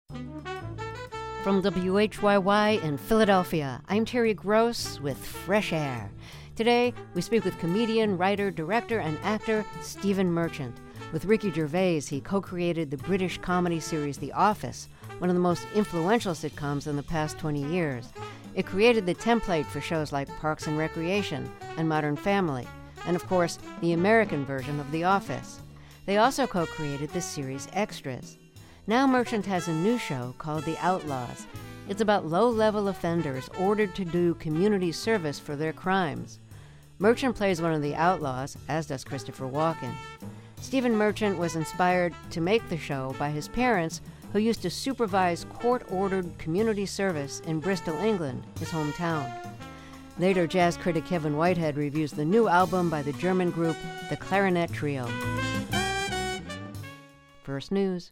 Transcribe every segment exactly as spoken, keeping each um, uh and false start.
From W H Y Y in Philadelphia, I'm Terry Gross with Fresh Air. Today, we speak with comedian, writer, director, and actor Stephen Merchant. With Ricky Gervais, he co-created the British comedy series The Office, one of the most influential sitcoms in the past twenty years. It created the template for shows like Parks and Recreation and Modern Family, and of course, the American version of The Office. They also co-created the series Extras. Now Merchant has a new show called The Outlaws. It's about low-level offenders ordered to do community service for their crimes. Merchant plays one of the outlaws, as does Christopher Walken. Stephen Merchant was inspired to make the show by his parents, who used to supervise court-ordered community service in Bristol, England, his hometown. Later, jazz critic Kevin Whitehead reviews the new album by the German group The Clarinet Trio. First News.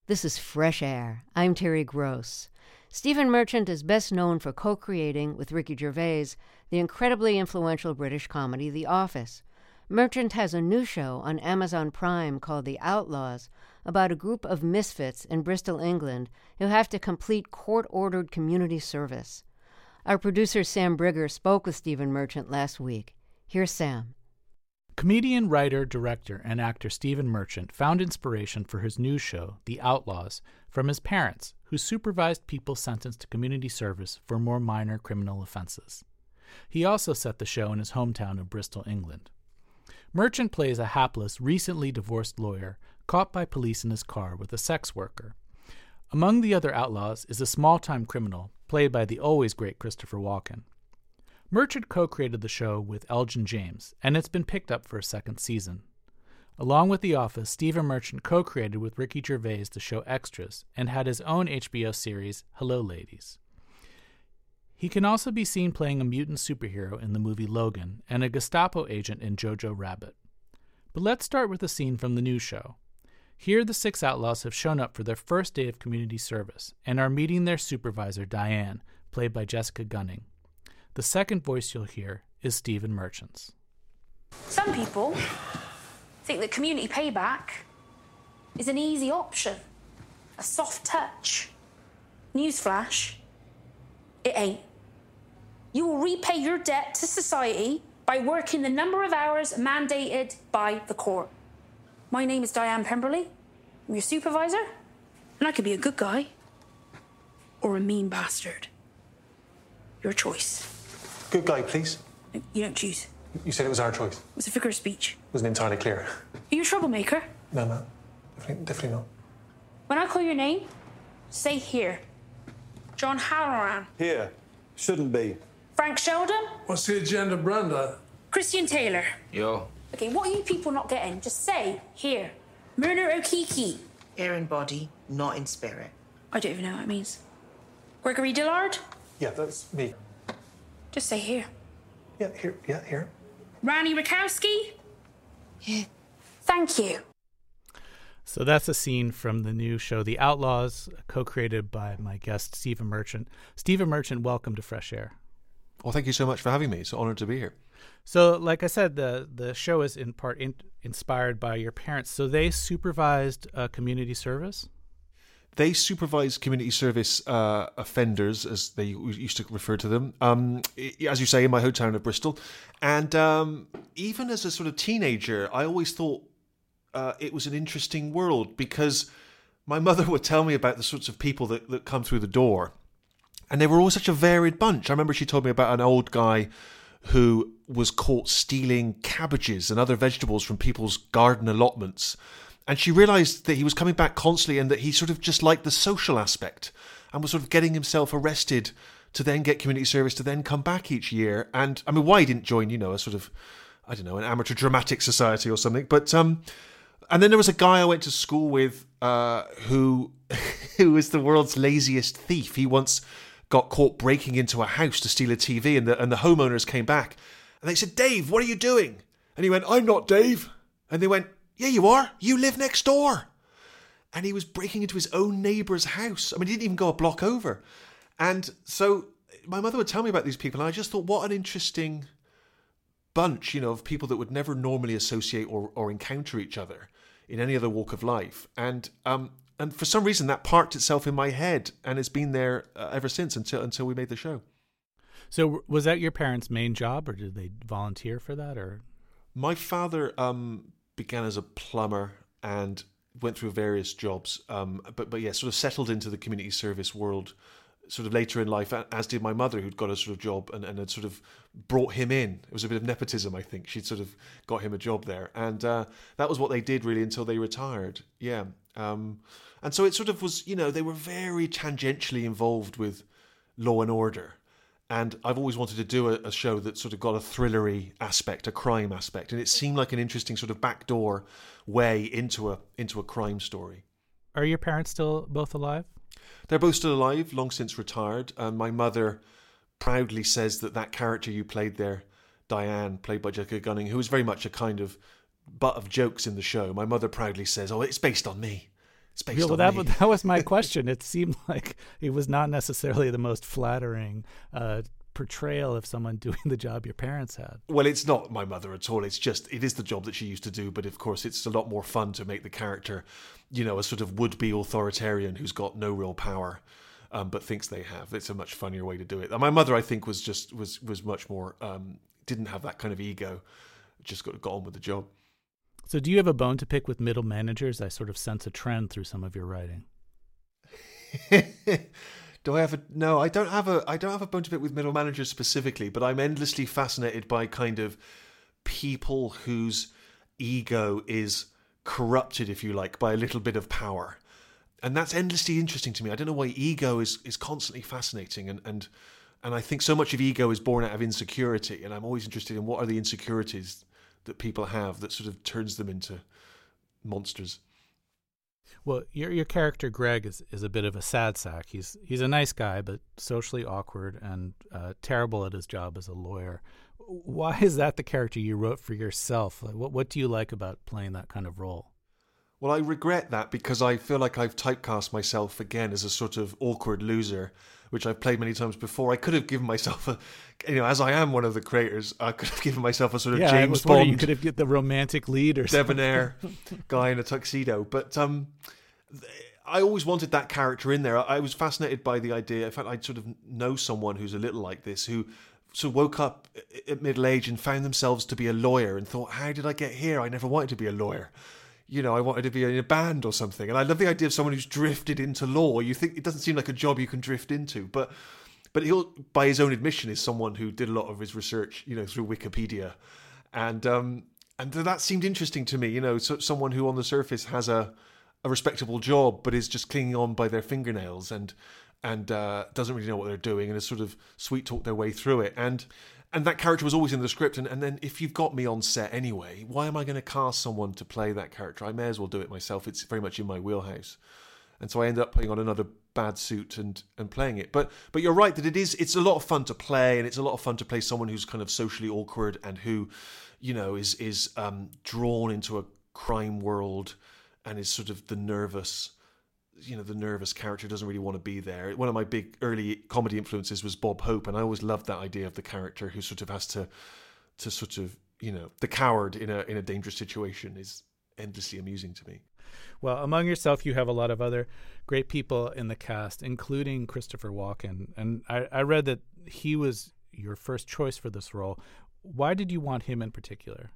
This is Fresh Air. I'm Terry Gross. Stephen Merchant is best known for co-creating, with Ricky Gervais, the incredibly influential British comedy The Office. Merchant has a new show on Amazon Prime called The Outlaws, about a group of misfits in Bristol, England, who have to complete court-ordered community service. Our producer Sam Brigger spoke with Stephen Merchant last week. Here's Sam. Comedian, writer, director, and actor Stephen Merchant found inspiration for his new show, The Outlaws, from his parents, who supervised people sentenced to community service for more minor criminal offenses. He also set the show in his hometown of Bristol, England. Merchant plays a hapless, recently divorced lawyer caught by police in his car with a sex worker. Among the other outlaws is a small-time criminal, played by the always great Christopher Walken. Merchant co-created the show with Elgin James, and it's been picked up for a second season. Along with The Office, Stephen Merchant co-created with Ricky Gervais the show Extras, and had his own H B O series, Hello Ladies. He can also be seen playing a mutant superhero in the movie Logan, and a Gestapo agent in Jojo Rabbit. But let's start with a scene from the new show. Here the six outlaws have shown up for their first day of community service, and are meeting their supervisor, Diane, played by Jessica Gunning. The second voice you'll hear is Stephen Merchant's. Some people think that community payback is an easy option, a soft touch. Newsflash, it ain't. You will repay your debt to society by working the number of hours mandated by the court. My name is Diane Pemberley. I'm your supervisor, and I could be a good guy or a mean bastard. Your choice. Good guy, please. You don't choose. You said it was our choice. It was a figure of speech. Wasn't entirely clear. Are you a troublemaker? No, no. Definitely, definitely not. When I call your name, say here. John Halloran. Here. Shouldn't be. Frank Sheldon. What's the agenda, Brenda? Christian Taylor. Yo. Okay, what are you people not getting? Just say here. Myrna O'Keefe. Here in body, not in spirit. I don't even know what it means. Gregory Dillard. Yeah, that's me. Just say here. Yeah, here. Yeah, here. Rani Rakowski. Here. Thank you. So that's a scene from the new show, The Outlaws, co-created by my guest, Stephen Merchant. Stephen Merchant, welcome to Fresh Air. Well, thank you so much for having me. It's an honor to be here. So, like I said, the, the show is in part in, inspired by your parents. So they supervised uh, community service? They supervise community service uh, offenders, as they used to refer to them, um, as you say, in my hometown of Bristol. And um, even as a sort of teenager, I always thought uh, it was an interesting world, because my mother would tell me about the sorts of people that, that come through the door. And they were all such a varied bunch. I remember she told me about an old guy who was caught stealing cabbages and other vegetables from people's garden allotments. And she realised that he was coming back constantly, and that he sort of just liked the social aspect and was sort of getting himself arrested to then get community service, to then come back each year. And I mean, why he didn't join, you know, a sort of, I don't know, an amateur dramatic society or something. But, um, and then there was a guy I went to school with uh, who, who was the world's laziest thief. He once got caught breaking into a house to steal a T V, and the, and the homeowners came back. And they said, "Dave, what are you doing?" And he went, "I'm not Dave." And they went, "Yeah, you are. You live next door." And he was breaking into his own neighbour's house. I mean, he didn't even go a block over. And so my mother would tell me about these people, and I just thought, what an interesting bunch, you know, of people that would never normally associate or, or encounter each other in any other walk of life. And um, and for some reason, that parked itself in my head, and it's been there uh, ever since until until we made the show. So was that your parents' main job, or did they volunteer for that? Or my father um, began as a plumber and went through various jobs, um, but but yeah, sort of settled into the community service world sort of later in life, as did my mother, who'd got a sort of job and, and had sort of brought him in. It was a bit of nepotism, I think. She'd sort of got him a job there. And uh, that was what they did, really, until they retired. Yeah. Um, and so it sort of was, you know, they were very tangentially involved with law and order. And I've always wanted to do a, a show that sort of got a thrillery aspect, a crime aspect. And it seemed like an interesting sort of backdoor way into a into a crime story. Are your parents still both alive? They're both still alive, long since retired. And my mother proudly says that that character you played there, Diane, played by Jessica Gunning, who was very much a kind of butt of jokes in the show, my mother proudly says, "Oh, it's based on me." It's based Yeah, well, on that, me. that was my question. It seemed like it was not necessarily the most flattering uh, portrayal of someone doing the job your parents had. Well, it's not my mother at all. It's just, it is the job that she used to do. But of course, it's a lot more fun to make the character, you know, a sort of would-be authoritarian who's got no real power, um, but thinks they have. It's a much funnier way to do it. And my mother, I think, was just, was, was much more, um, didn't have that kind of ego. Just got, got on with the job. So do you have a bone to pick with middle managers? I sort of sense a trend through some of your writing. Do I have a no? I don't have a I don't have a bone to pick with middle managers specifically, but I'm endlessly fascinated by kind of people whose ego is corrupted, if you like, by a little bit of power, and that's endlessly interesting to me. I don't know why ego is is constantly fascinating, and and and I think so much of ego is born out of insecurity, and I'm always interested in what are the insecurities that people have that sort of turns them into monsters. Well, your your character Greg is, is a bit of a sad sack. He's he's a nice guy, but socially awkward and uh, terrible at his job as a lawyer. Why is that the character you wrote for yourself? Like, what what do you like about playing that kind of role? Well, I regret that because I feel like I've typecast myself again as a sort of awkward loser, which I've played many times before. I could have given myself a, you know, as I am one of the creators, I could have given myself a sort of yeah, James I was wondering Bond, you could have get the romantic lead or debonair guy in a tuxedo. But um, I always wanted that character in there. I was fascinated by the idea. In fact, I sort of know someone who's a little like this, who sort of woke up at middle age and found themselves to be a lawyer and thought, how did I get here? I never wanted to be a lawyer. You know, I wanted to be in a band or something. And I love the idea of someone who's drifted into law. You think it doesn't seem like a job you can drift into, but but he'll, by his own admission, is someone who did a lot of his research, you know, through Wikipedia, and um, and that seemed interesting to me. You know, so, someone who on the surface has a a respectable job, but is just clinging on by their fingernails and and uh, doesn't really know what they're doing, and has sort of sweet talked their way through it. And and that character was always in the script. And, and then if you've got me on set anyway, why am I going to cast someone to play that character? I may as well do it myself. It's very much in my wheelhouse. And so I ended up putting on another bad suit and, and playing it. But but you're right that it is it's a lot of fun to play, and it's a lot of fun to play someone who's kind of socially awkward and who, you know, is is um, drawn into a crime world and is sort of the nervous, you know, the nervous character doesn't really want to be there. One of my big early comedy influences was Bob Hope, and I always loved that idea of the character who sort of has to, to sort of, you know, the coward in a in a dangerous situation is endlessly amusing to me. Well, among yourself, you have a lot of other great people in the cast, including Christopher Walken, and I, I read that he was your first choice for this role. Why did you want him in particular?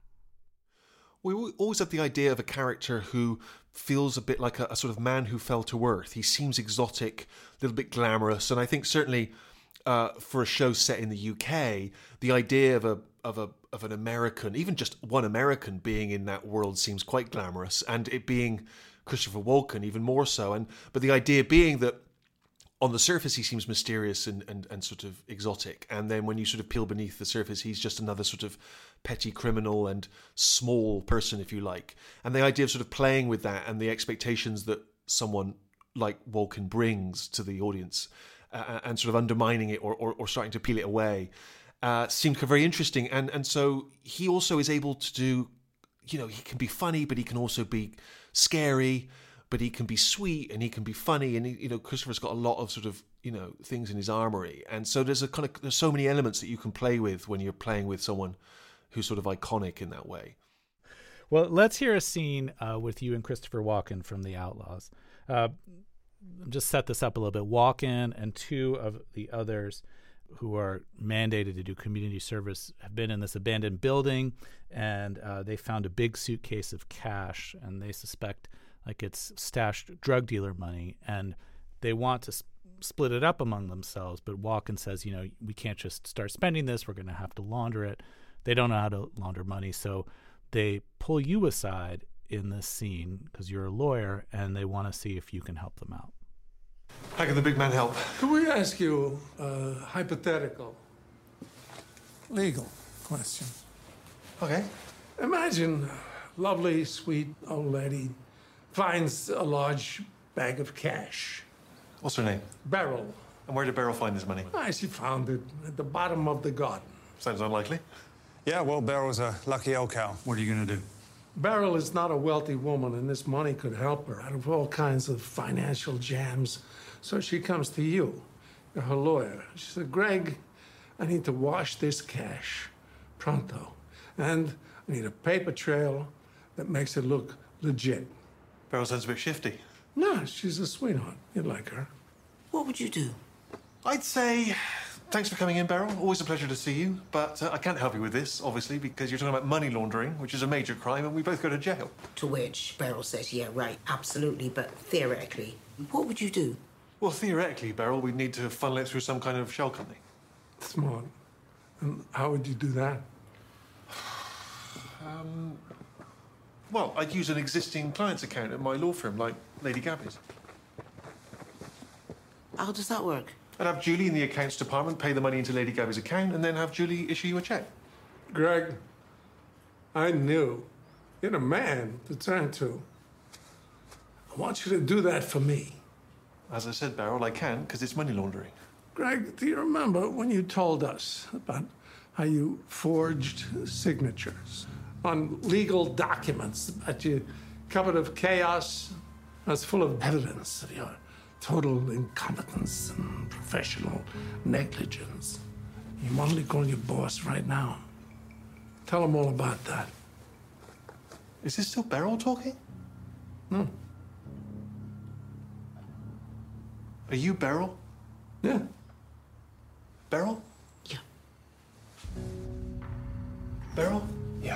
We always have the idea of a character who feels a bit like a, a sort of man who fell to earth. He seems exotic, a little bit glamorous, and I think certainly uh, for a show set in the U K, the idea of a of a of an American, even just one American being in that world seems quite glamorous, and it being Christopher Walken even more so. And but the idea being that on the surface he seems mysterious and, and, and sort of exotic, and then when you sort of peel beneath the surface, he's just another sort of petty criminal and small person, if you like. And the idea of sort of playing with that and the expectations that someone like Walken brings to the audience uh, and sort of undermining it or, or, or starting to peel it away uh, seemed very interesting. And and so he also is able to do, you know, he can be funny, but he can also be scary, but he can be sweet and he can be funny. And, he, you know, Christopher's got a lot of sort of, you know, things in his armory. And so there's a kind of, there's so many elements that you can play with when you're playing with someone who's sort of iconic in that way. Well, let's hear a scene uh, with you and Christopher Walken from The Outlaws. Uh, just set this up a little bit. Walken and two of the others who are mandated to do community service have been in this abandoned building, and uh, they found a big suitcase of cash, and they suspect like it's stashed drug dealer money, and they want to sp- split it up among themselves. But Walken says, you know, we can't just start spending this. We're going to have to launder it. They don't know how to launder money, so they pull you aside in this scene because you're a lawyer, and they want to see if you can help them out. How can the big man help? Could we ask you a hypothetical, legal question? Okay. Imagine a lovely, sweet old lady finds a large bag of cash. What's her name? Beryl. And where did Beryl find this money? Ah, she found it at the bottom of the garden. Sounds unlikely. Yeah, well, Beryl's a lucky old cow. What are you gonna do? Beryl is not a wealthy woman, and this money could help her out of all kinds of financial jams. So she comes to you, you're her lawyer. She said, Greg, I need to wash this cash pronto. And I need a paper trail that makes it look legit. Beryl sounds a bit shifty. No, she's a sweetheart. You'd like her. What would you do? I'd say thanks for coming in, Beryl. Always a pleasure to see you. But uh, I can't help you with this, obviously, because you're talking about money laundering, which is a major crime, and we both go to jail. To which Beryl says, yeah, right, absolutely, but theoretically, what would you do? Well, theoretically, Beryl, we'd need to funnel it through some kind of shell company. Smart. And how would you do that? Um, well, I'd use an existing client's account at my law firm, like Lady Gabby's. How does that work? I'd have Julie in the accounts department pay the money into Lady Gabby's account, and then have Julie issue you a check. Greg, I knew you're a man to turn to. I want you to do that for me. As I said, Beryl, I can, because it's money laundering. Greg, do you remember when you told us about how you forged signatures on legal documents, about your cupboard of chaos that's full of evidence of your total incompetence and professional negligence? You want me to call your boss right now? Tell him all about that. Is this still Beryl talking? No. Are you Beryl? Yeah. Beryl? Yeah. Beryl? Yeah.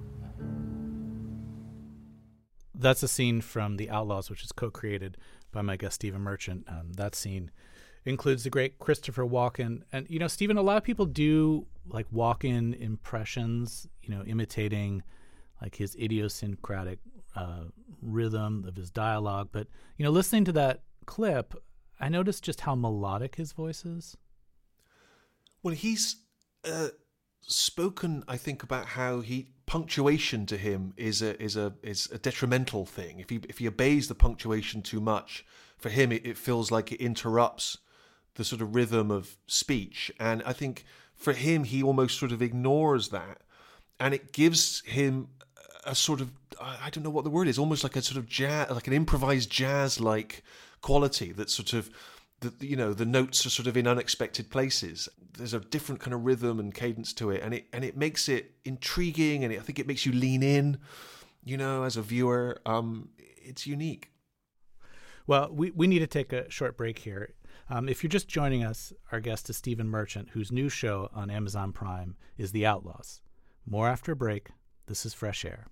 That's a scene from The Outlaws, which is co-created by my guest, Stephen Merchant. Um, that scene includes the great Christopher Walken. And, you know, Stephen, a lot of people do, like, Walken impressions, you know, imitating, like, his idiosyncratic uh, rhythm of his dialogue. But, you know, listening to that clip, I noticed just how melodic his voice is. Well, he's uh, spoken, I think, about how he punctuation to him is a is a is a detrimental thing. If he if he obeys the punctuation too much, for him it, it feels like it interrupts the sort of rhythm of speech. And I think for him, he almost sort of ignores that, and it gives him a sort of, I don't know what the word is, almost like a sort of jazz, like an improvised jazz-like quality that sort of, the, you know, the notes are sort of in unexpected places. There's a different kind of rhythm and cadence to it, and it and it makes it intriguing, and it, I think it makes you lean in, you know, as a viewer. Um, it's unique. Well, we, we need to take a short break here. Um, if you're just joining us, our guest is Stephen Merchant, whose new show on Amazon Prime is The Outlaws. More after a break. This is Fresh Air.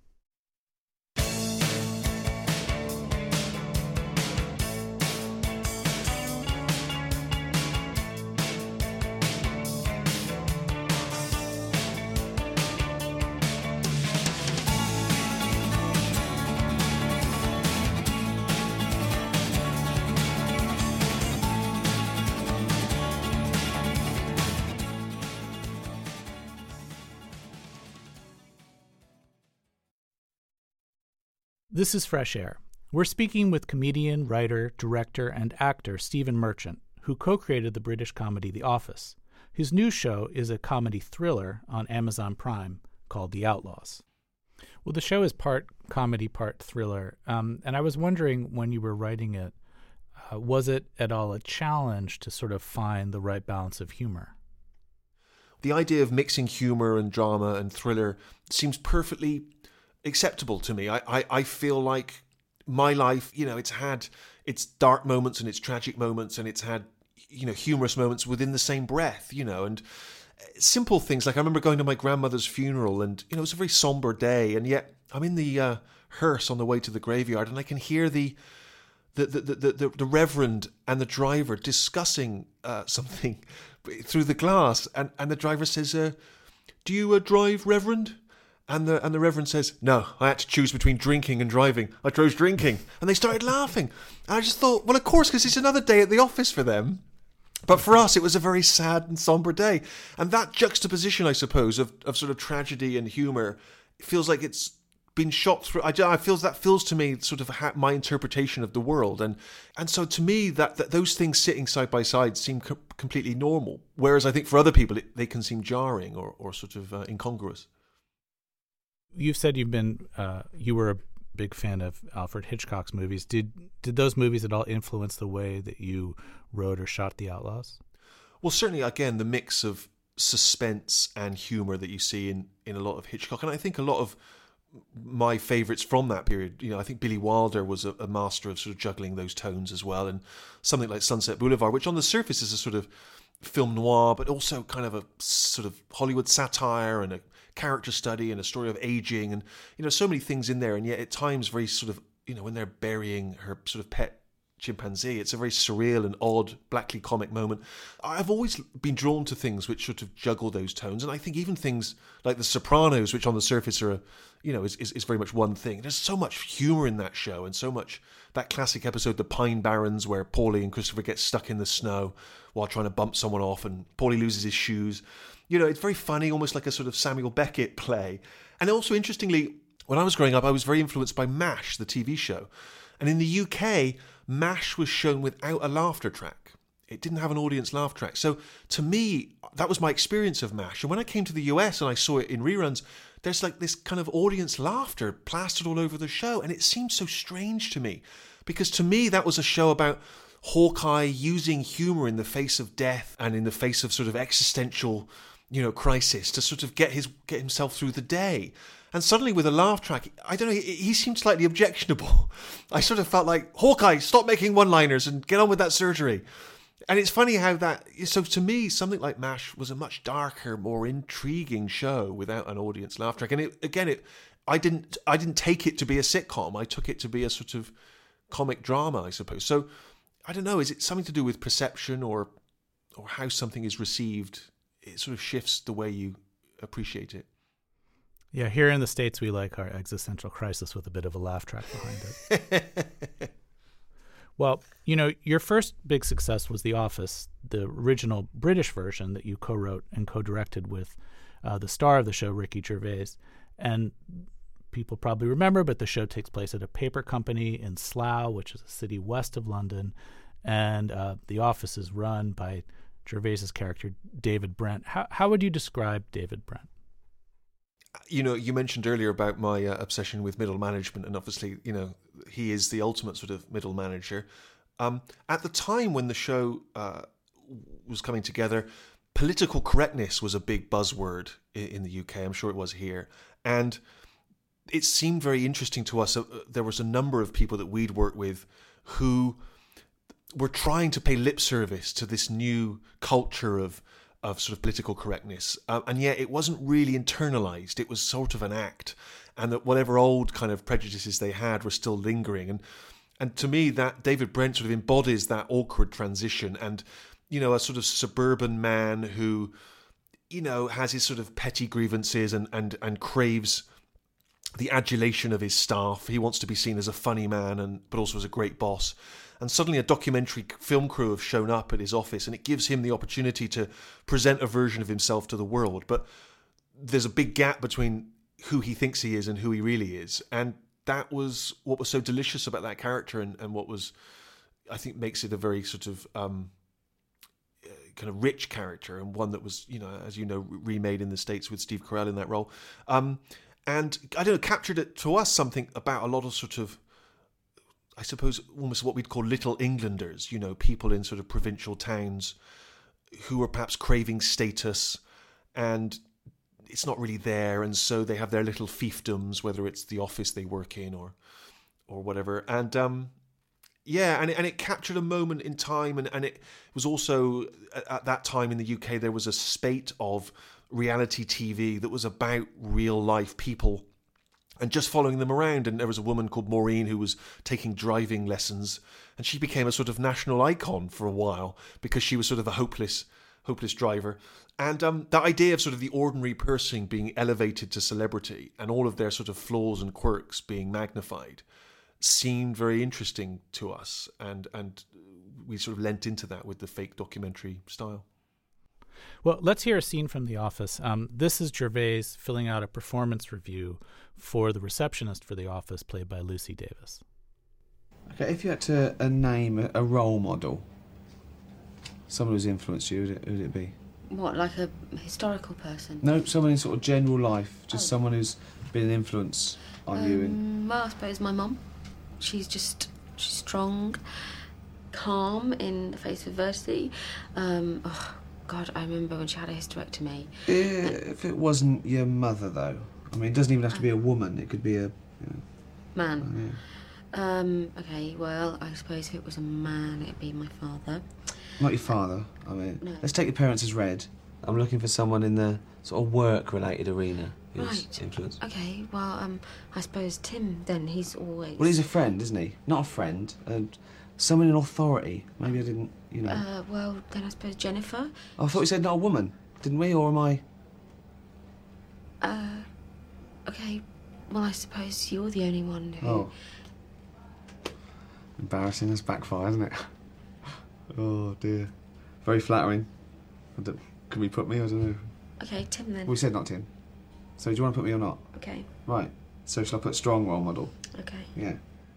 This is Fresh Air. We're speaking with comedian, writer, director, and actor Stephen Merchant, who co-created the British comedy The Office. His new show is a comedy thriller on Amazon Prime called The Outlaws. Well, the show is part comedy, part thriller, um, and I was wondering when you were writing it, uh, was it at all a challenge to sort of find the right balance of humor? The idea of mixing humor and drama and thriller seems perfectly acceptable to me. I, I, I feel like my life, you know, it's had its dark moments and its tragic moments, and it's had, you know, humorous moments within the same breath, you know, and simple things. Like I remember going to my grandmother's funeral, and, you know, it was a very somber day, and yet I'm in the uh, hearse on the way to the graveyard, and I can hear the the the the, the, the reverend and the driver discussing uh, something through the glass, and, and the driver says, uh, do you uh, drive, Reverend? And the and the Reverend says, no, I had to choose between drinking and driving. I chose drinking. And they started laughing. And I just thought, well, of course, because it's another day at the office for them. But for us, it was a very sad and somber day. And that juxtaposition, I suppose, of, of sort of tragedy and humour, feels like it's been shot through. I, I feels that feels to me sort of ha- my interpretation of the world. And and so to me, that, that those things sitting side by side seem co- completely normal. Whereas I think for other people, it, they can seem jarring or, or sort of uh, incongruous. you've said you've been uh, you were a big fan of Alfred Hitchcock's movies. Did did those movies at all influence the way that you wrote or shot The Outlaws? Well, certainly, again, the mix of suspense and humour that you see in, in a lot of Hitchcock, and I think a lot of my favourites from that period, you know, I think Billy Wilder was a, a master of sort of juggling those tones as well, and something like Sunset Boulevard, which on the surface is a sort of film noir, but also kind of a sort of Hollywood satire and a character study and a story of aging, and you know, so many things in there, and yet at times very sort of, you know, when they're burying her sort of pet chimpanzee, it's a very surreal and odd, blackly comic moment. I've always been drawn to things which sort of juggle those tones, and I think even things like The Sopranos, which on the surface are, a, you know, is, is, is very much one thing. There's so much humour in that show, and so much, that classic episode, The Pine Barrens, where Paulie and Christopher get stuck in the snow while trying to bump someone off, and Paulie loses his shoes. You know, it's very funny, almost like a sort of Samuel Beckett play. And also, interestingly, when I was growing up, I was very influenced by MASH, the T V show. And in the U K, MASH was shown without a laughter track. It didn't have an audience laugh track. So to me, that was my experience of MASH. And when I came to the U S and I saw it in reruns, there's like this kind of audience laughter plastered all over the show. And it seemed so strange to me, because to me, that was a show about Hawkeye using humour in the face of death and in the face of sort of existential, you know, crisis to sort of get his get himself through the day. And suddenly with a laugh track, I don't know, he, he seemed slightly objectionable. I sort of felt like, Hawkeye, stop making one-liners and get on with that surgery. And it's funny how that, so to me, something like MASH was a much darker, more intriguing show without an audience laugh track. And it, again, it, I didn't, I didn't take it to be a sitcom. I took it to be a sort of comic drama, I suppose. So I don't know, is it something to do with perception or, or how something is received? It sort of shifts the way you appreciate it. Yeah, here in the States, we like our existential crisis with a bit of a laugh track behind it. Well, you know, your first big success was The Office, the original British version that you co-wrote and co-directed with uh, the star of the show, Ricky Gervais. And people probably remember, but the show takes place at a paper company in Slough, which is a city west of London. And uh, The Office is run by Gervais's character, David Brent. How, how would you describe David Brent? You know, you mentioned earlier about my uh, obsession with middle management, and obviously, you know, he is the ultimate sort of middle manager. Um, at the time when the show uh, was coming together, political correctness was a big buzzword in, in the U K. I'm sure it was here. And it seemed very interesting to us. Uh, there was a number of people that we'd worked with who were trying to pay lip service to this new culture of of sort of political correctness, uh, and yet it wasn't really internalized. It was sort of an act, and that whatever old kind of prejudices they had were still lingering. And and to me, that David Brent sort of embodies that awkward transition, and you know, a sort of suburban man who, you know, has his sort of petty grievances and and and craves the adulation of his staff. He wants to be seen as a funny man, and but also as a great boss. And suddenly a documentary film crew have shown up at his office, and it gives him the opportunity to present a version of himself to the world. But there's a big gap between who he thinks he is and who he really is. And that was what was so delicious about that character, and, and what was, I think, makes it a very sort of um, kind of rich character, and one that was, you know, as you know, remade in the States with Steve Carell in that role. Um, and, I don't know, captured it to us something about a lot of sort of, I suppose, almost what we'd call little Englanders, you know, people in sort of provincial towns who are perhaps craving status, and it's not really there, and so they have their little fiefdoms, whether it's the office they work in or or whatever. And um, yeah, and it, and it captured a moment in time, and, and it was also, at, at that time in the U K, there was a spate of reality T V that was about real life people and just following them around. And there was a woman called Maureen who was taking driving lessons, and she became a sort of national icon for a while because she was sort of a hopeless, hopeless driver. And um, the idea of sort of the ordinary person being elevated to celebrity and all of their sort of flaws and quirks being magnified seemed very interesting to us. And, and we sort of lent into that with the fake documentary style. Well, let's hear a scene from The Office. Um, this is Gervais filling out a performance review for the receptionist for The Office, played by Lucy Davis. Okay, if you had to uh, name a, a role model, someone who's influenced you, who'd it, who'd it be? What, like a historical person? No, someone in sort of general life, just oh. someone who's been an influence on um, you? In... Well, I suppose my mum. She's just she's strong, calm in the face of adversity. Um, oh, God, I remember when she had a hysterectomy. If it wasn't your mother, though, I mean, it doesn't even have to be a woman. It could be a you know, man. Oh, yeah. Um, okay, well, I suppose if it was a man, it'd be my father. Not your father. I mean, no. Let's take your parents as read. I'm looking for someone in the sort of work-related arena who's right. influenced. Okay, well, um, I suppose Tim, then, he's always... Well, he's a friend, isn't he? Not a friend. Uh, someone in authority. Maybe I didn't, you know... Uh, well, then I suppose Jennifer. Oh, I thought we said not a woman, didn't we? Or am I... Uh, okay, well, I suppose you're the only one who... Oh. Embarrassing, that's backfire, isn't it? Oh, dear. Very flattering. I don't, can we put me? I don't know. Okay, Tim, then. We said not Tim. So do you want to put me or not? Okay. Right. So shall I put strong role model? Okay. Yeah.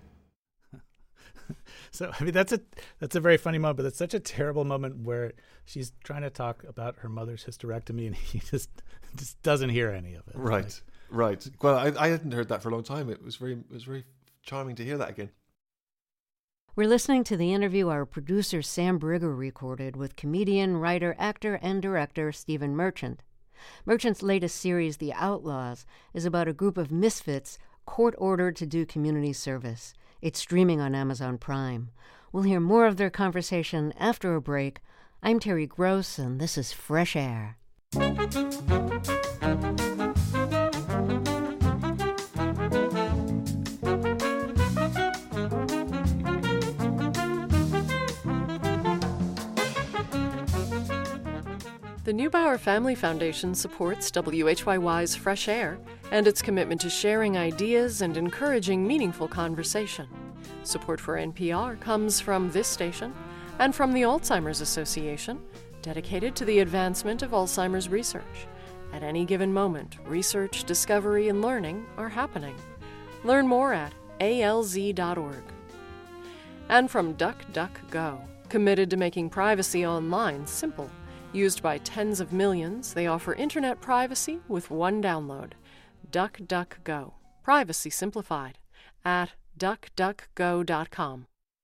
So, I mean, that's a that's a very funny moment, but it's such a terrible moment where she's trying to talk about her mother's hysterectomy and he just just doesn't hear any of it. Right, like, right. Well, I, I hadn't heard that for a long time. It was very it was very charming to hear that again. We're listening to the interview our producer Sam Brigger recorded with comedian, writer, actor, and director Stephen Merchant. Merchant's latest series, The Outlaws, is about a group of misfits court-ordered to do community service. It's streaming on Amazon Prime. We'll hear more of their conversation after a break. I'm Terry Gross, and this is Fresh Air. The Neubauer Family Foundation supports W H Y Y's Fresh Air and its commitment to sharing ideas and encouraging meaningful conversation. Support for N P R comes from this station and from the Alzheimer's Association, dedicated to the advancement of Alzheimer's research. At any given moment, research, discovery, and learning are happening. Learn more at A L Z dot org. And from DuckDuckGo, committed to making privacy online simple. Used by tens of millions, they offer internet privacy with one download. DuckDuckGo. Privacy simplified. At duck duck go dot com.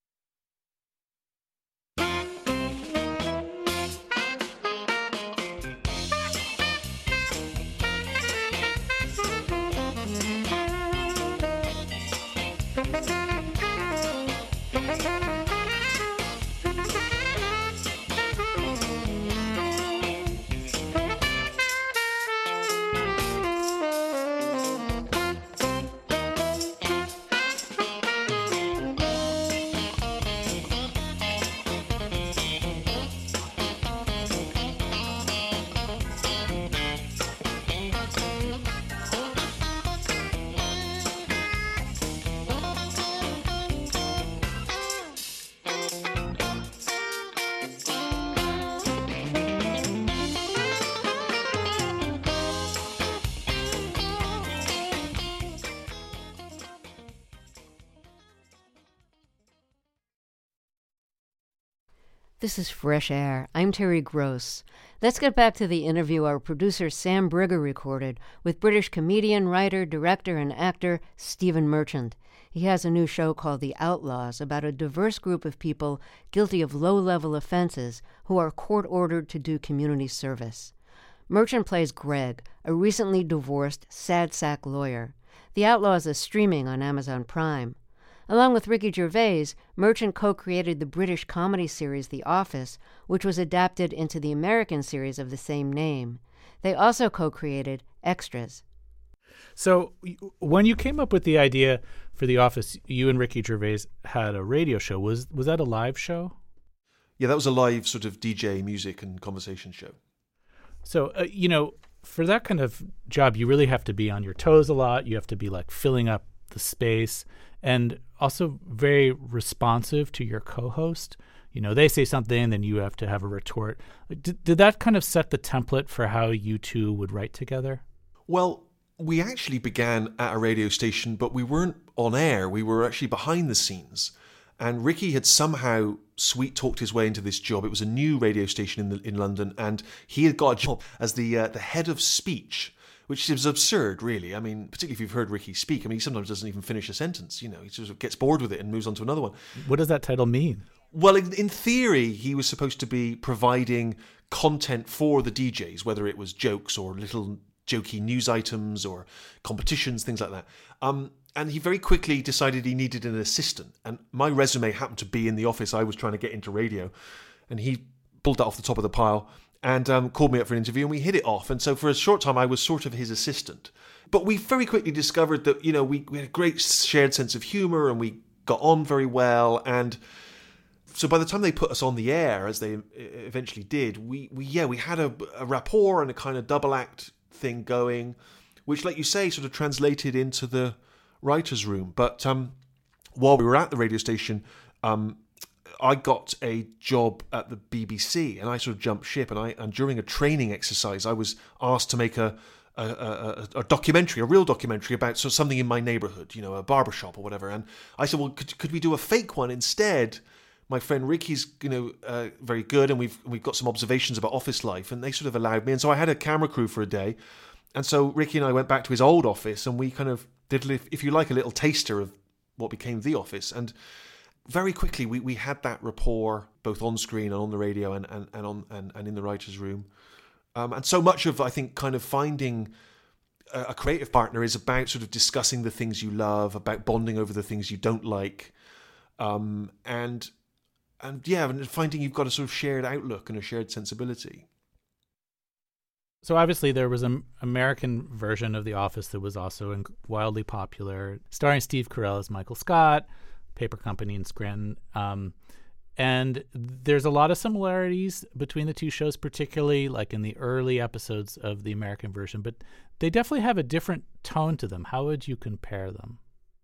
This is Fresh Air. I'm Terry Gross. Let's get back to the interview our producer Sam Brigger recorded with British comedian, writer, director, and actor Stephen Merchant. He has a new show called The Outlaws about a diverse group of people guilty of low-level offenses who are court-ordered to do community service. Merchant plays Greg, a recently divorced sad sack lawyer. The Outlaws is streaming on Amazon Prime. Along with Ricky Gervais, Merchant co-created the British comedy series The Office, which was adapted into the American series of the same name. They also co-created Extras. So when you came up with the idea for The Office, you and Ricky Gervais had a radio show. Was was that a live show? Yeah, that was a live sort of D J music and conversation show. So, uh, you know, for that kind of job, you really have to be on your toes a lot. You have to be like filling up the space and also very responsive to your co-host. You know, they say something, then you have to have a retort. Did, did that kind of set the template for how you two would write together? Well, we actually began at a radio station, but we weren't on air. We were actually behind the scenes. And Ricky had somehow sweet-talked his way into this job. It was a new radio station in the, in London, and he had got a job as the uh, the head of speech which is absurd, really. I mean, particularly if you've heard Ricky speak. I mean, he sometimes doesn't even finish a sentence. You know, he sort of gets bored with it and moves on to another one. What does that title mean? Well, in, in theory, he was supposed to be providing content for the D Js, whether it was jokes or little jokey news items or competitions, things like that. Um, and he very quickly decided he needed an assistant. And my resume happened to be in the office I was trying to get into radio. And he pulled that off the top of the pile and um, called me up for an interview, and we hit it off. And so for a short time, I was sort of his assistant. But we very quickly discovered that, you know, we, we had a great shared sense of humour, and we got on very well. And so by the time they put us on the air, as they eventually did, we, we yeah, we had a, a rapport and a kind of double act thing going, which, like you say, sort of translated into the writer's room. But um, while we were at the radio station, um, I got a job at the B B C, and I sort of jumped ship. And I and during a training exercise, I was asked to make a a, a, a documentary, a real documentary about sort of something in my neighbourhood, you know, a barbershop or whatever. And I said, well, could could we do a fake one instead? My friend Ricky's, you know, uh, very good, and we've we've got some observations about office life, and they sort of allowed me. And so I had a camera crew for a day, and so Ricky and I went back to his old office, and we kind of did, if you like, a little taster of what became the office. And very quickly, we, we had that rapport both on screen and on the radio and and, and on and, and in the writers' room. Um, and so much of, I think, kind of finding a, a creative partner is about sort of discussing the things you love, about bonding over the things you don't like, um, and and yeah, and finding you've got a sort of shared outlook and a shared sensibility. So obviously there was an American version of The Office that was also wildly popular, starring Steve Carell as Michael Scott, paper company in Scranton. Um, and there's a lot of similarities between the two shows, particularly like in the early episodes of the American version, but they definitely have a different tone to them. How would you compare them?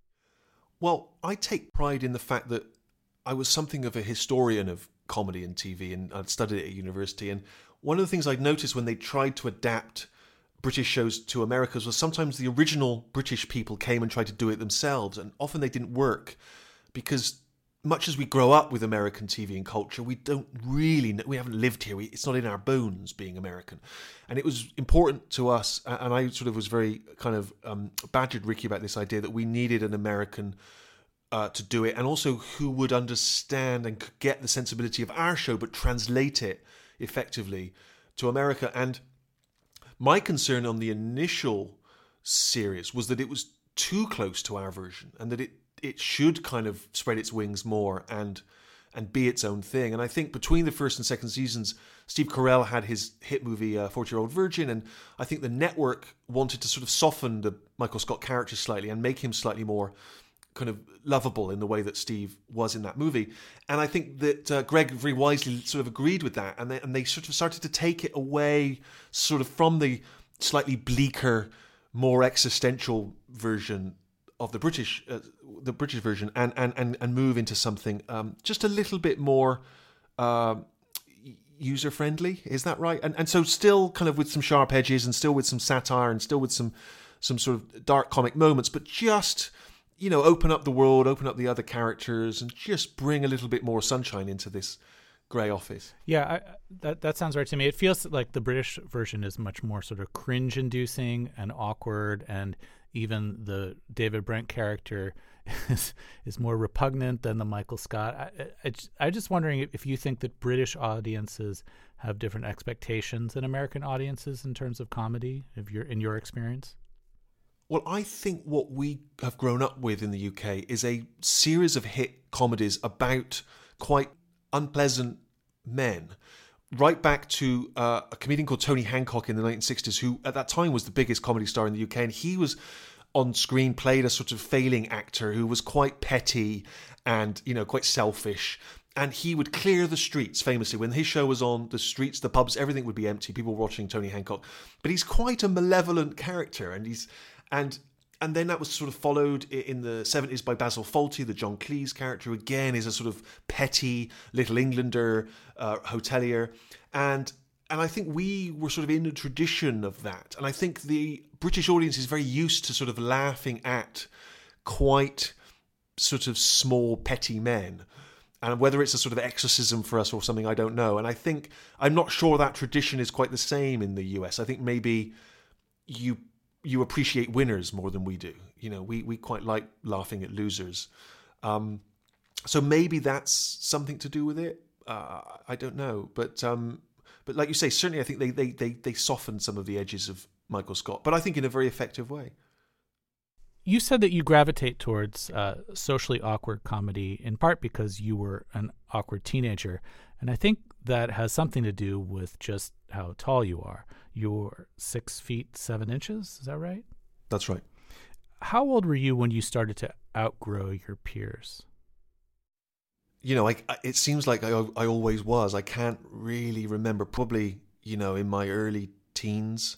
Well, I take pride in the fact that I was something of a historian of comedy and T V, and I'd studied it at university. And one of the things I'd noticed when they tried to adapt British shows to America's was sometimes the original British people came and tried to do it themselves, and often they didn't work because much as we grow up with American T V and culture, we don't really know, we haven't lived here. We, it's not in our bones being American. And it was important to us, and I sort of was very kind of um, badgered Ricky about this idea that we needed an American uh, to do it, and also who would understand and could get the sensibility of our show but translate it effectively to America. And my concern on the initial series was that it was too close to our version, and that it it should kind of spread its wings more and and be its own thing. And I think between the first and second seasons, Steve Carell had his hit movie uh, forty-Year-Old Virgin, and I think the network wanted to sort of soften the Michael Scott character slightly and make him slightly more kind of lovable in the way that Steve was in that movie. And I think that uh, Greg very wisely sort of agreed with that, and they, and they sort of started to take it away sort of from the slightly bleaker, more existential version of the British uh, the British version, and and and, and move into something um, just a little bit more uh, user friendly. Is that right? And and so still kind of with some sharp edges, and still with some satire, and still with some some sort of dark comic moments, but just, you know, open up the world, open up the other characters, and just bring a little bit more sunshine into this grey office. Yeah, I, that that sounds right to me. It feels like the British version is much more sort of cringe-inducing and awkward, and even the David Brent character is is more repugnant than the Michael Scott. I, I, I'm just wondering if you think that British audiences have different expectations than American audiences in terms of comedy, if you're, in your experience? Well, I think what we have grown up with in the U K is a series of hit comedies about quite unpleasant men, right back to uh, a comedian called Tony Hancock in the nineteen sixties, who at that time was the biggest comedy star in the U K, and he was on screen played a sort of failing actor who was quite petty and, you know, quite selfish. And he would clear the streets, famously. When his show was on, the streets, the pubs, everything would be empty. People were watching Tony Hancock. But he's quite a malevolent character, and he's and and then that was sort of followed in the seventies by Basil Fawlty, the John Cleese character, who again is a sort of petty Little Englander uh, hotelier. And and I think we were sort of in a tradition of that. And I think the British audience is very used to sort of laughing at quite sort of small, petty men. And whether it's a sort of exorcism for us or something, I don't know. And I think, I'm not sure that tradition is quite the same in the U S. I think maybe you you appreciate winners more than we do. You know, we, we quite like laughing at losers. Um, so maybe that's something to do with it. Uh, I don't know. But um, but like you say, certainly I think they, they, they, they softened some of the edges of Michael Scott, but I think in a very effective way. You said that you gravitate towards uh, socially awkward comedy in part because you were an awkward teenager. And I think that has something to do with just how tall you are. You're six feet, seven inches. Is that right? That's right. How old were you when you started to outgrow your peers? You know, I, it seems like I, I always was. I can't really remember. Probably, you know, in my early teens,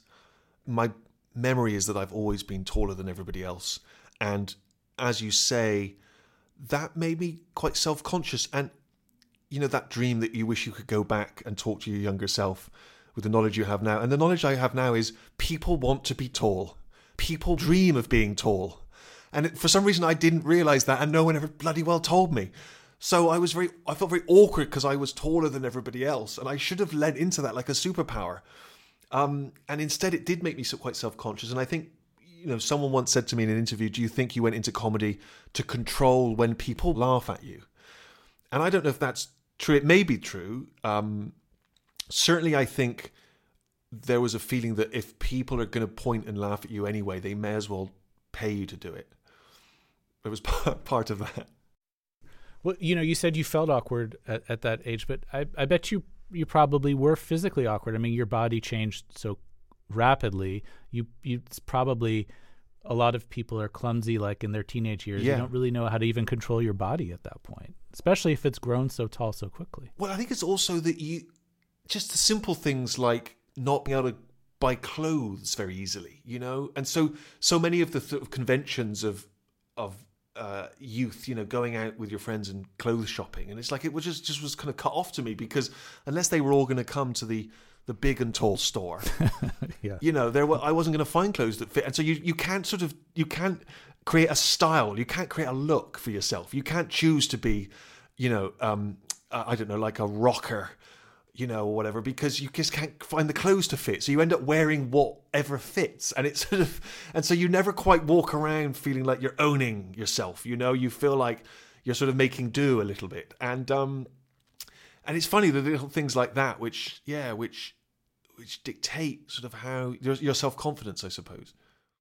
my memory is that I've always been taller than everybody else. And as you say, that made me quite self-conscious. And, you know, that dream that you wish you could go back and talk to your younger self with the knowledge you have now. And the knowledge I have now is people want to be tall. People dream of being tall. And it, for some reason, I didn't realise that, and no one ever bloody well told me. So I was very, I felt very awkward because I was taller than everybody else, and I should have led into that like a superpower. Um, and instead, it did make me so quite self-conscious. And I think, you know, someone once said to me in an interview, "Do you think you went into comedy to control when people laugh at you?" And I don't know if that's true. It may be true. Um, certainly, I think there was a feeling that if people are going to point and laugh at you anyway, they may as well pay you to do it. It was part, part of that. Well, you know, you said you felt awkward at, at that age, but I, I bet you you probably were physically awkward. I mean, your body changed so rapidly. You you it's probably a lot of people are clumsy, like in their teenage years. Yeah. You don't really know how to even control your body at that point, especially if it's grown so tall so quickly. Well, I think it's also that you just the simple things like not being able to buy clothes very easily, you know, and so so many of the th- conventions of of uh, youth, you know, going out with your friends and clothes shopping, and it's like it was just just was kind of cut off to me because unless they were all going to come to the the big and tall store, yeah, you know, there were I wasn't going to find clothes that fit, and so you you can't sort of you can't create a style, you can't create a look for yourself, you can't choose to be, you know, um, uh, I don't know, like a rocker, you know, or whatever, because you just can't find the clothes to fit. So you end up wearing whatever fits. And it's sort of, and so you never quite walk around feeling like you're owning yourself. You know, you feel like you're sort of making do a little bit. And, um, and it's funny, the little things like that, which, yeah, which, which dictate sort of how your, your self-confidence, I suppose.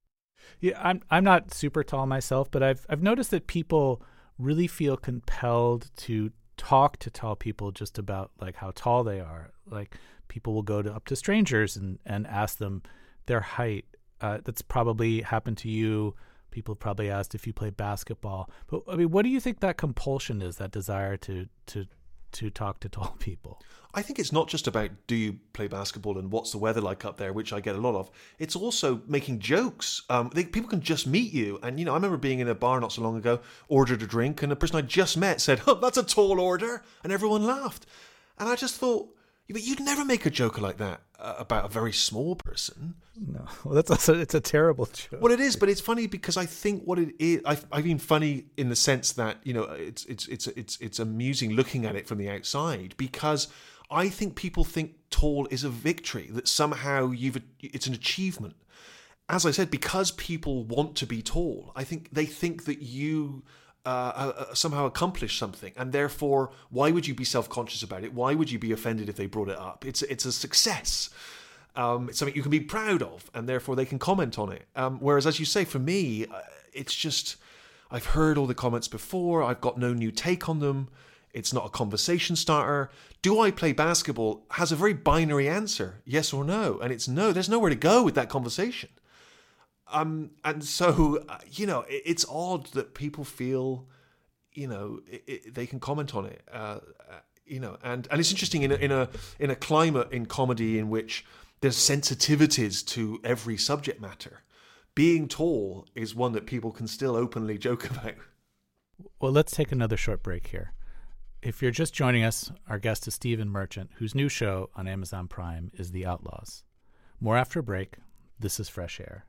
Yeah. I'm, I'm not super tall myself, but I've, I've noticed that people really feel compelled to talk to tall people just about like how tall they are. Like people will go to up to strangers and, and ask them their height. Uh, that's probably happened to you. People have probably asked if you play basketball. But I mean, what do you think that compulsion is, that desire to to to talk to tall people? I think it's not just about do you play basketball and what's the weather like up there, which I get a lot of. It's also making jokes. Um, they, people can just meet you. And, you know, I remember being in a bar not so long ago, ordered a drink, and the person I just met said, "Oh, that's a tall order." And everyone laughed. And I just thought, but you'd never make a joke like that uh, about a very small person. No, well, that's also, it's a terrible joke. Well, it is, but it's funny because I think what it is, I, I mean, funny in the sense that, you know, it's it's it's it's it's amusing looking at it from the outside, because I think people think tall is a victory, that somehow you've it's an achievement. As I said, because people want to be tall, I think they think that you uh, uh, somehow accomplished something, and therefore, why would you be self-conscious about it? Why would you be offended if they brought it up? It's it's a success. Um, it's something you can be proud of, and therefore they can comment on it. Um, whereas, as you say, for me, uh, it's just I've heard all the comments before. I've got no new take on them. It's not a conversation starter. Do I play basketball has a very binary answer, yes or no. And it's no, there's nowhere to go with that conversation. Um, and so, uh, you know, it, it's odd that people feel, you know, it, it, they can comment on it, uh, uh, you know, and, and it's interesting in a, in a, in a climate in comedy in which there's sensitivities to every subject matter. Being tall is one that people can still openly joke about. Well, let's take another short break here. If you're just joining us, our guest is Stephen Merchant, whose new show on Amazon Prime is The Outlaws. More after a break. This is Fresh Air.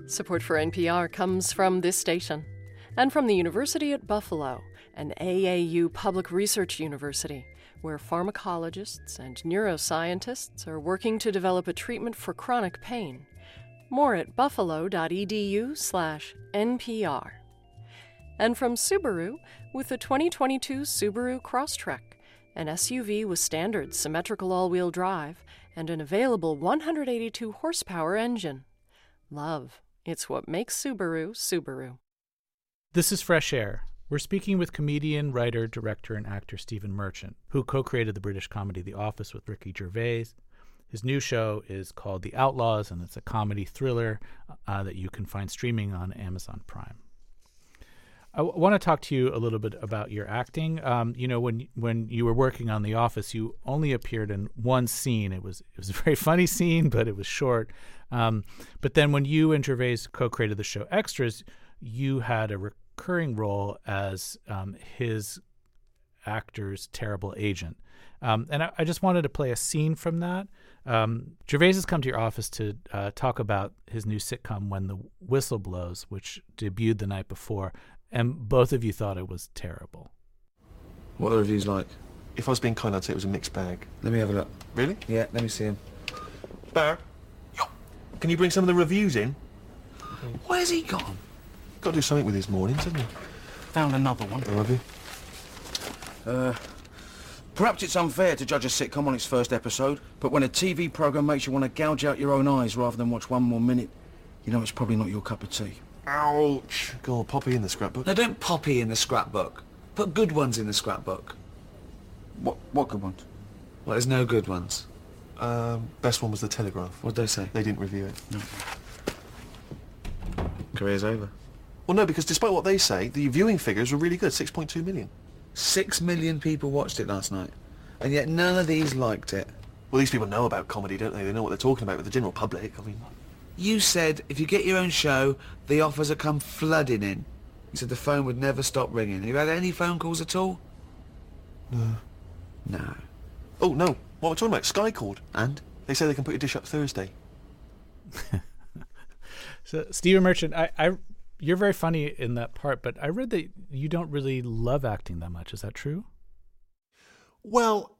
Support for N P R comes from this station and from the University at Buffalo, an A A U public research university where pharmacologists and neuroscientists are working to develop a treatment for chronic pain. More at buffalo.edu slash NPR. And from Subaru with the twenty twenty-two Subaru Crosstrek, an S U V with standard symmetrical all-wheel drive and an available one hundred eighty-two horsepower engine. Love. It's what makes Subaru, Subaru. This is Fresh Air. We're speaking with comedian, writer, director, and actor Stephen Merchant, who co-created the British comedy The Office with Ricky Gervais. His new show is called The Outlaws, and it's a comedy thriller uh, that you can find streaming on Amazon Prime. I w- want to talk to you a little bit about your acting. Um, you know, when when you were working on The Office, you only appeared in one scene. It was it was a very funny scene, but it was short. Um, but then when you and Gervais co-created the show Extras, you had a recurring role as um, his actor's terrible agent. Um, and I, I just wanted to play a scene from that. Um, Gervais has come to your office to uh, talk about his new sitcom, When the Whistle Blows, which debuted the night before. And both of you thought it was terrible. What are the reviews like? If I was being kind, I'd say it was a mixed bag. Let me have a look. Really? Yeah, let me see them. Bar, can you bring some of the reviews in? Where's he gone? Got to do something with his mornings, hasn't he? Found another one. Oh, have you? Uh, perhaps it's unfair to judge a sitcom on its first episode, but when a T V programme makes you want to gouge out your own eyes rather than watch one more minute, you know it's probably not your cup of tea. Ouch. Go on, poppy in the scrapbook. No, don't poppy in the scrapbook. Put good ones in the scrapbook. What What good ones? Well, there's no good ones. Um, best one was The Telegraph. What'd they say? They didn't review it. No. Career's over. Well, no, because despite what they say, the viewing figures were really good, six point two million. Six million people watched it last night, and yet none of these liked it. Well, these people know about comedy, don't they? They know what they're talking about with the general public. I mean... You said if you get your own show, the offers will come flooding in. You said the phone would never stop ringing. Have you had any phone calls at all? No. No. Oh, no. What we're talking about, Sky called. And? They say they can put your dish up Thursday. So, Stephen Merchant, I, I, you're very funny in that part, but I read that you don't really love acting that much. Is that true? Well,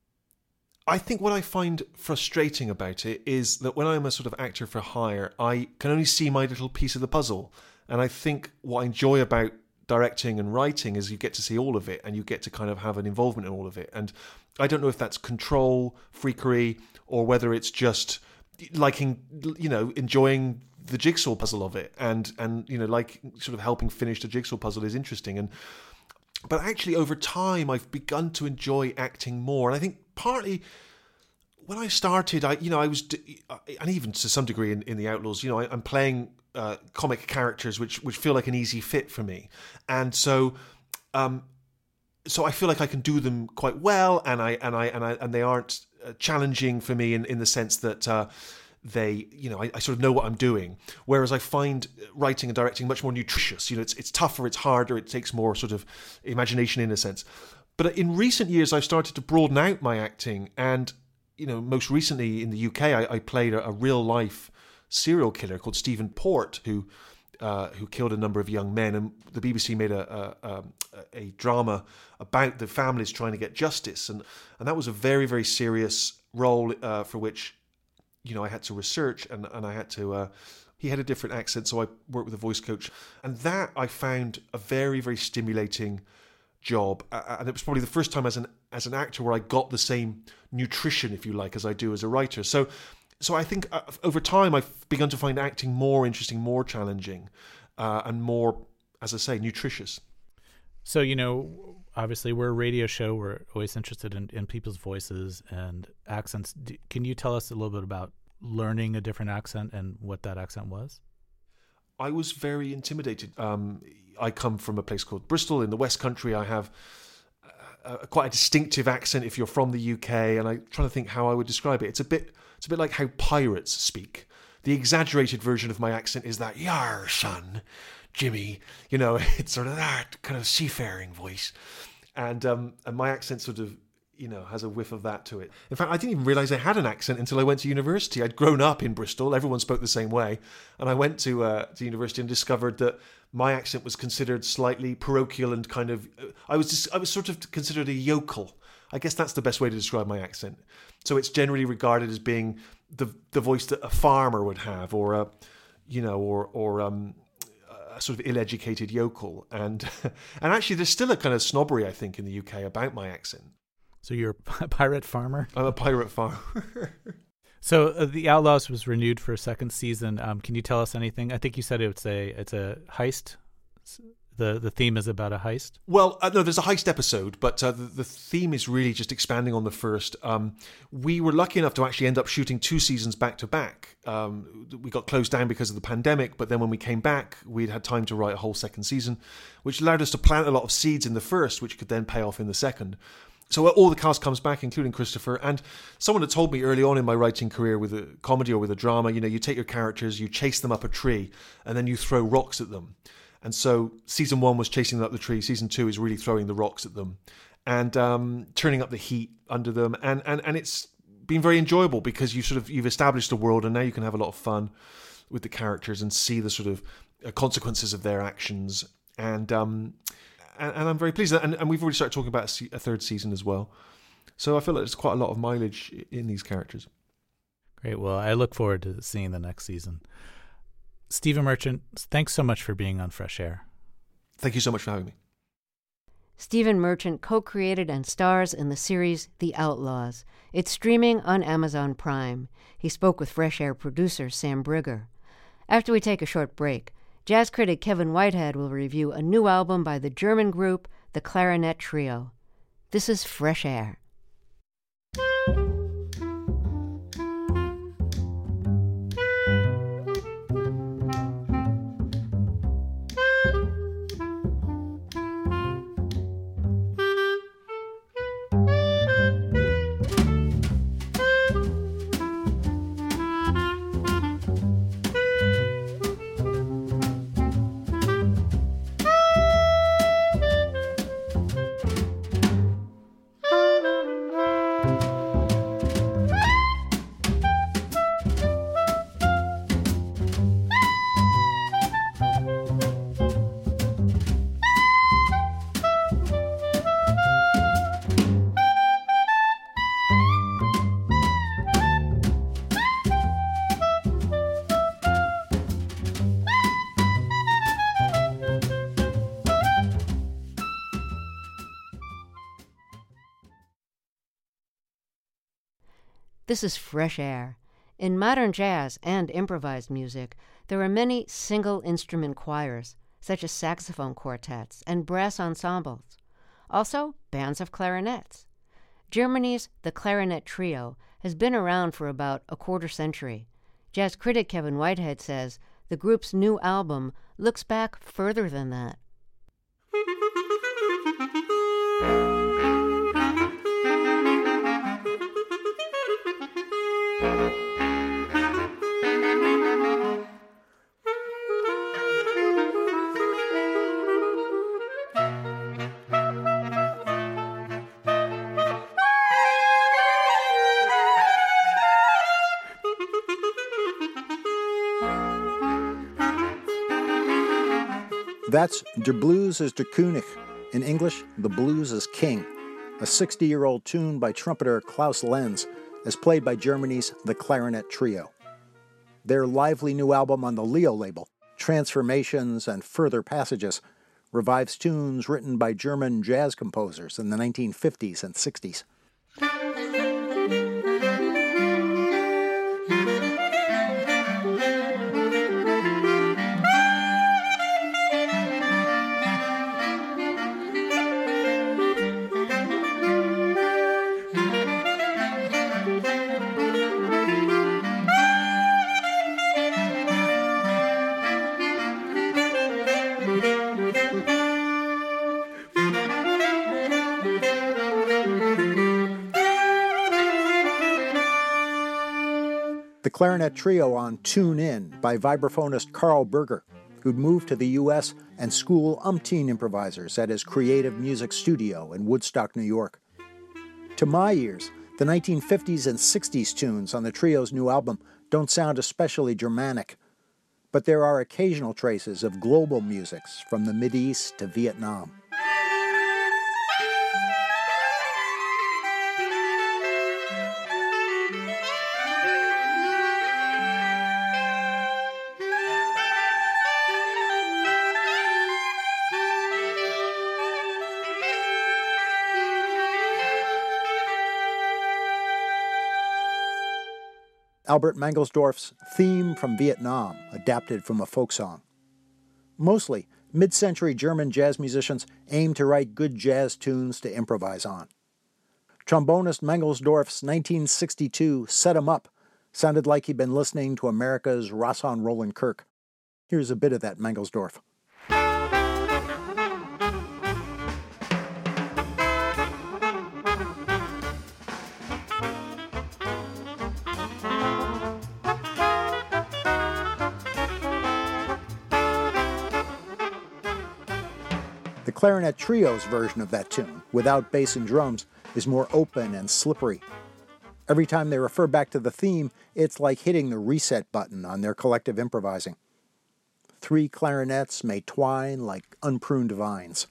I think what I find frustrating about it is that when I'm a sort of actor for hire, I can only see my little piece of the puzzle. And I think what I enjoy about directing and writing is you get to see all of it and you get to kind of have an involvement in all of it. And I don't know if that's control, freakery, or whether it's just liking, you know, enjoying the jigsaw puzzle of it. And, and you know, like sort of helping finish the jigsaw puzzle is interesting. And But actually, over time, I've begun to enjoy acting more. And I think partly when I started, I, you know, I was, and even to some degree in, in The Outlaws, you know, I, I'm playing uh, comic characters which which feel like an easy fit for me. And so, um, so I feel like I can do them quite well, and I and I and I and they aren't uh, challenging for me in, in the sense that. Uh, They, you know, I, I sort of know what I'm doing. Whereas I find writing and directing much more nutritious. You know, it's it's tougher, it's harder, it takes more sort of imagination in a sense. But in recent years, I've started to broaden out my acting. And, you know, most recently in the U K, I, I played a, a real life serial killer called Stephen Port, who uh, who killed a number of young men. And the B B C made a a, a drama about the families trying to get justice. And, and that was a very, very serious role uh, for which, you know, I had to research and, and I had to, uh, he had a different accent, so I worked with a voice coach. And that I found a very, very stimulating job. Uh, and it was probably the first time as an as an actor where I got the same nutrition, if you like, as I do as a writer. So so I think uh, over time I've begun to find acting more interesting, more challenging, uh, and more, as I say, nutritious. So, you know, obviously we're a radio show. We're always interested in, in people's voices and accents. D- can you tell us a little bit about learning a different accent and what that accent was? I was very intimidated. Um, I come from a place called Bristol in the West Country. I have a, a, quite a distinctive accent if you're from the U K, and I'm trying to think how I would describe it. It's a bit, it's a bit like how pirates speak. The exaggerated version of my accent is that, "Yar, son, Jimmy," you know, it's sort of that kind of seafaring voice. And um, and my accent sort of you know, has a whiff of that to it. In fact, I didn't even realise I had an accent until I went to university. I'd grown up in Bristol. Everyone spoke the same way. And I went to, uh, to university and discovered that my accent was considered slightly parochial and kind of... I was just, I was sort of considered a yokel. I guess that's the best way to describe my accent. So it's generally regarded as being the the voice that a farmer would have, or a, you know, or or um, a sort of ill-educated yokel. And and actually, there's still a kind of snobbery, I think, in the U K about my accent. So you're a pirate farmer? I'm a pirate farmer. So uh, The Outlaws was renewed for a second season. Um, can you tell us anything? I think you said it's a it's a heist. The the theme is about a heist. Well, uh, no, there's a heist episode, but uh, the, the theme is really just expanding on the first. Um, we were lucky enough to actually end up shooting two seasons back to back. Um, we got closed down because of the pandemic, but then when we came back, we'd had time to write a whole second season, which allowed us to plant a lot of seeds in the first, which could then pay off in the second. So all the cast comes back, including Christopher. And someone had told me early on in my writing career with a comedy or with a drama, you know, you take your characters, you chase them up a tree, and then you throw rocks at them. And so season one was chasing them up the tree. Season two is really throwing the rocks at them and um, turning up the heat under them. And, and, and it's been very enjoyable because you sort of, you've established a world and now you can have a lot of fun with the characters and see the sort of consequences of their actions. And, um, and, and I'm very pleased. And, and we've already started talking about a, a third season as well. So I feel like there's quite a lot of mileage in these characters. Great. Well, I look forward to seeing the next season. Stephen Merchant, thanks so much for being on Fresh Air. Thank you so much for having me. Stephen Merchant co-created and stars in the series The Outlaws. It's streaming on Amazon Prime. He spoke with Fresh Air producer Sam Brigger. After we take a short break, jazz critic Kevin Whitehead will review a new album by the German group The Clarinet Trio. This is Fresh Air. This is Fresh Air. In modern jazz and improvised music, there are many single-instrument choirs, such as saxophone quartets and brass ensembles. Also, bands of clarinets. Germany's The Clarinet Trio has been around for about a quarter century. Jazz critic Kevin Whitehead says the group's new album looks back further than that. That's Der Blues is der König. In English, The Blues is King, a sixty-year-old tune by trumpeter Klaus Lenz, as played by Germany's The Clarinet Trio. Their lively new album on the Leo label, Transformations and Further Passages, revives tunes written by German jazz composers in the nineteen fifties and sixties. The Clarinet Trio on Tune In by vibraphonist Carl Berger, who'd moved to the U S and school umpteen improvisers at his creative music studio in Woodstock, New York. To my ears, the nineteen fifties and sixties tunes on the trio's new album don't sound especially Germanic, but there are occasional traces of global musics from the Mideast to Vietnam. Albert Mangelsdorff's Theme from Vietnam, adapted from a folk song. Mostly, mid-century German jazz musicians aim to write good jazz tunes to improvise on. Trombonist Mangelsdorff's nineteen sixty-two Set 'em Up sounded like he'd been listening to America's Rahsaan Roland Kirk. Here's a bit of that Mangelsdorff. The Clarinet Trio's version of that tune, without bass and drums, is more open and slippery. Every time they refer back to the theme, it's like hitting the reset button on their collective improvising. Three clarinets may twine like unpruned vines.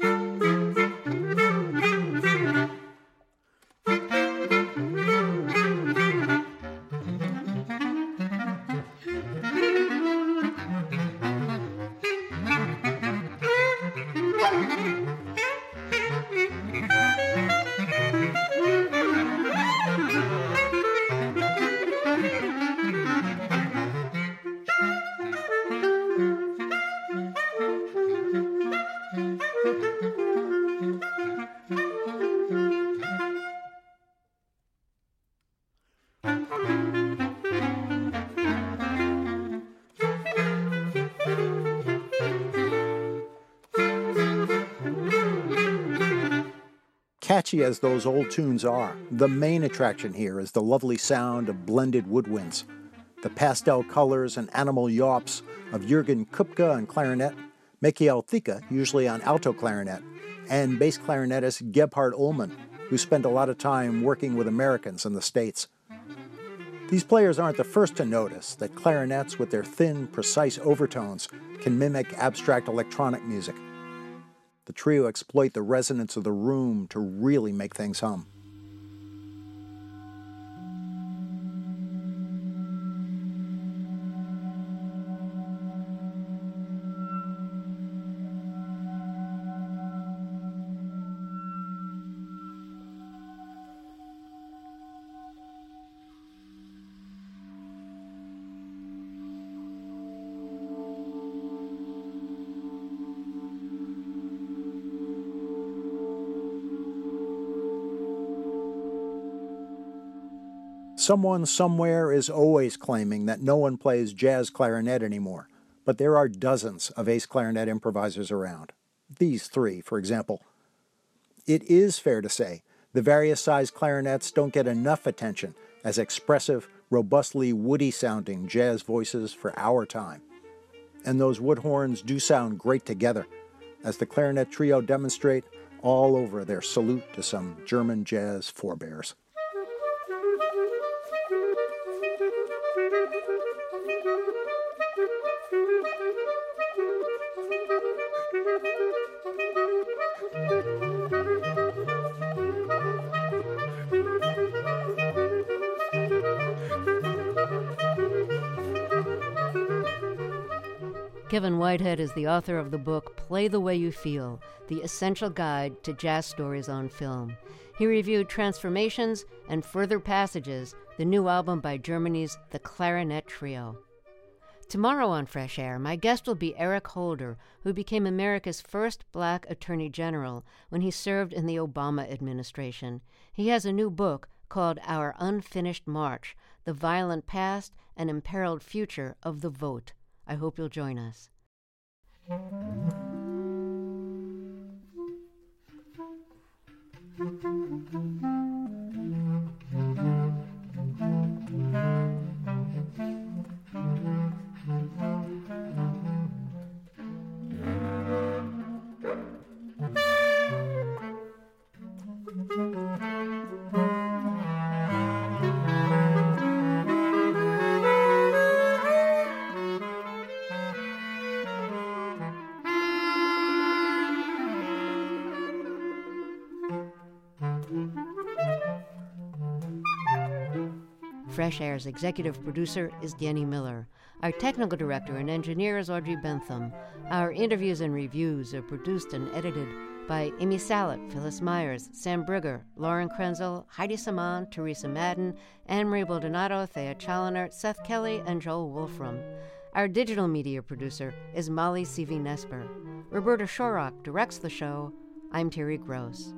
Catchy as those old tunes are, the main attraction here is the lovely sound of blended woodwinds, the pastel colors and animal yawps of Jürgen Kupka on clarinet, Michael Thicke, usually on alto clarinet, and bass clarinetist Gebhard Ullmann, who spent a lot of time working with Americans in the States. These players aren't the first to notice that clarinets with their thin, precise overtones can mimic abstract electronic music. The trio exploit the resonance of the room to really make things hum. Someone somewhere is always claiming that no one plays jazz clarinet anymore, but there are dozens of ace clarinet improvisers around. These three, for example. It is fair to say the various size clarinets don't get enough attention as expressive, robustly woody-sounding jazz voices for our time. And those wood horns do sound great together, as the clarinet trio demonstrate all over their salute to some German jazz forebears. Kevin Whitehead is the author of the book Play the Way You Feel, the essential guide to jazz stories on film. He reviewed Transformations and Further Passages, the new album by Germany's The Clarinet Trio. Tomorrow on Fresh Air, my guest will be Eric Holder, who became America's first black attorney general when he served in the Obama administration. He has a new book called Our Unfinished March, The Violent Past and Imperiled Future of the Vote. I hope you'll join us. Fresh Air's executive producer is Danny Miller. Our technical director and engineer is Audrey Bentham. Our interviews and reviews are produced and edited by Amy Salet, Phyllis Myers, Sam Brigger, Lauren Krenzel, Heidi Saman, Teresa Madden, Anne-Marie Baldonado, Thea Challoner, Seth Kelly, and Joel Wolfram. Our digital media producer is Molly Seavey-Nesper. Roberta Shorrock directs the show. I'm Terry Gross.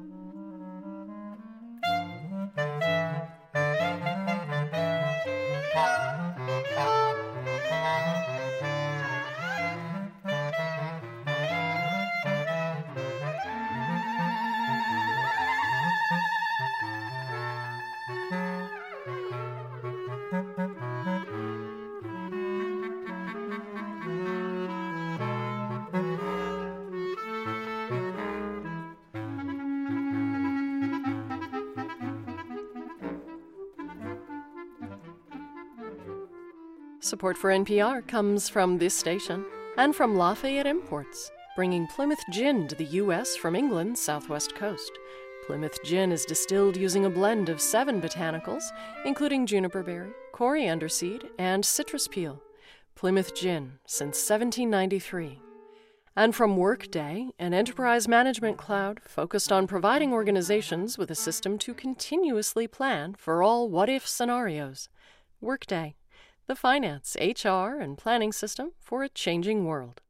Support for N P R comes from this station and from Lafayette Imports, bringing Plymouth Gin to the U S from England's southwest coast. Plymouth Gin is distilled using a blend of seven botanicals, including juniper berry, coriander seed, and citrus peel. Plymouth Gin since seventeen ninety-three. And from Workday, an enterprise management cloud focused on providing organizations with a system to continuously plan for all what-if scenarios. Workday, the finance, H R, and planning system for a changing world.